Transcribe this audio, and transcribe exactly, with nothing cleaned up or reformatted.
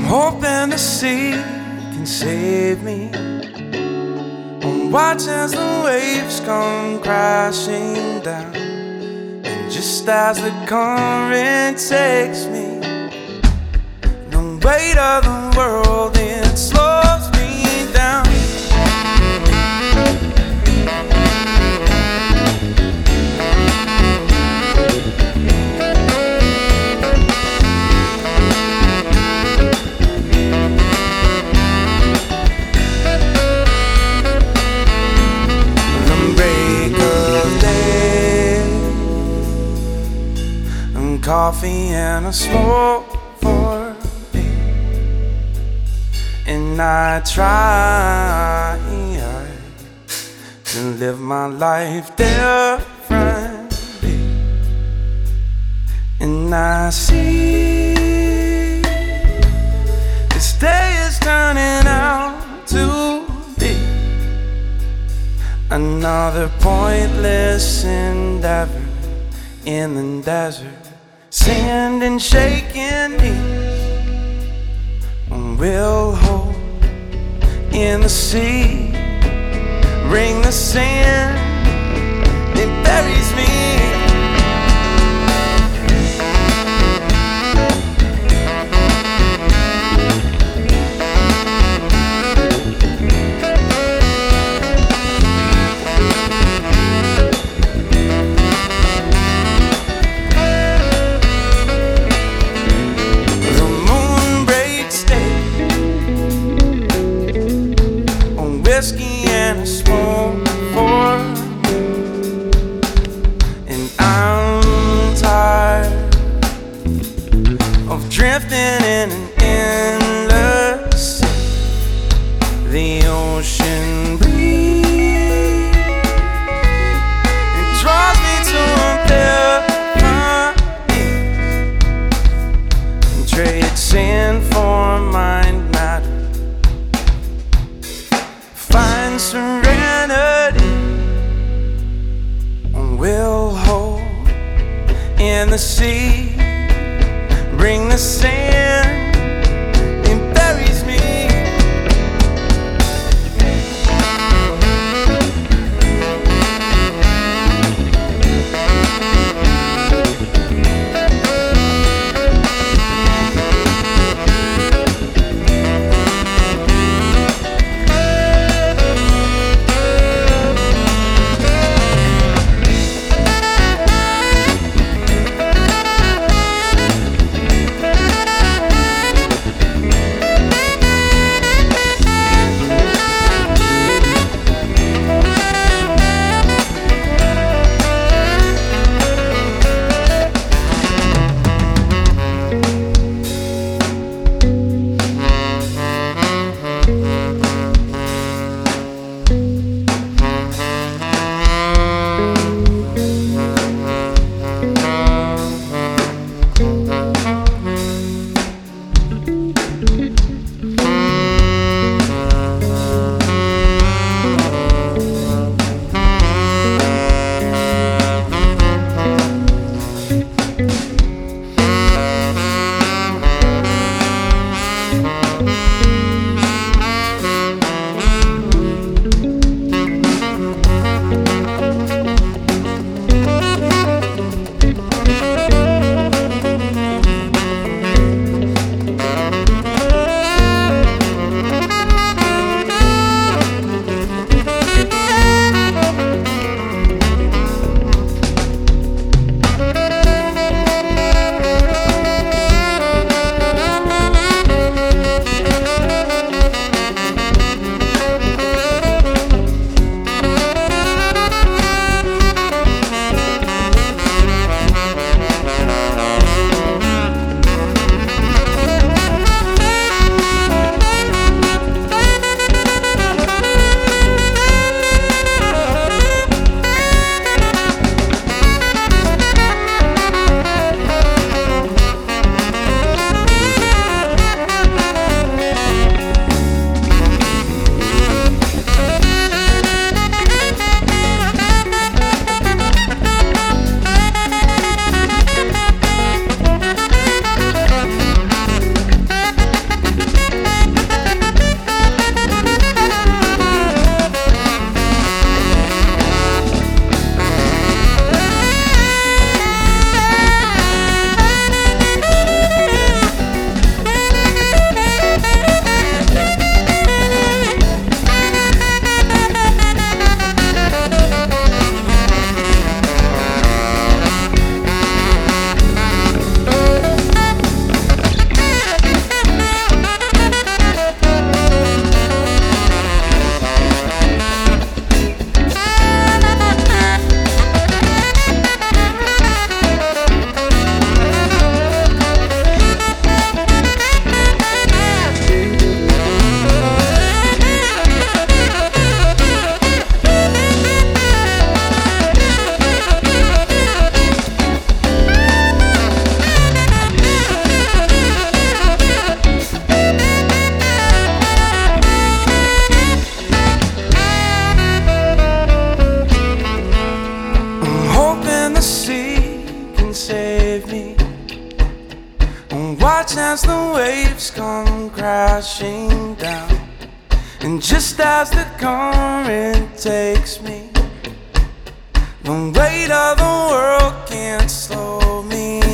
hoping the sea can save me. I'm watching as the waves come crashing down, and just as the current takes me, the weight of the world, it slows me down. Coffee and a smoke for me, and I try to live my life differently, and I see this day is turning out to be another pointless endeavor in the desert. Sand and shaking knees, and we'll hold in the sea. Bring the sand, it buries me. Whiskey and a smoke for me, and I'm tired of drifting in an endless sea. The ocean breeze, it draws me to a paradise, and trade sand for mind matter. Find serenity, and we'll hold in the sea. Bring the sand, it buries me. and watch as the waves come crashing down. And just as the current takes me, the weight of the world can't slow me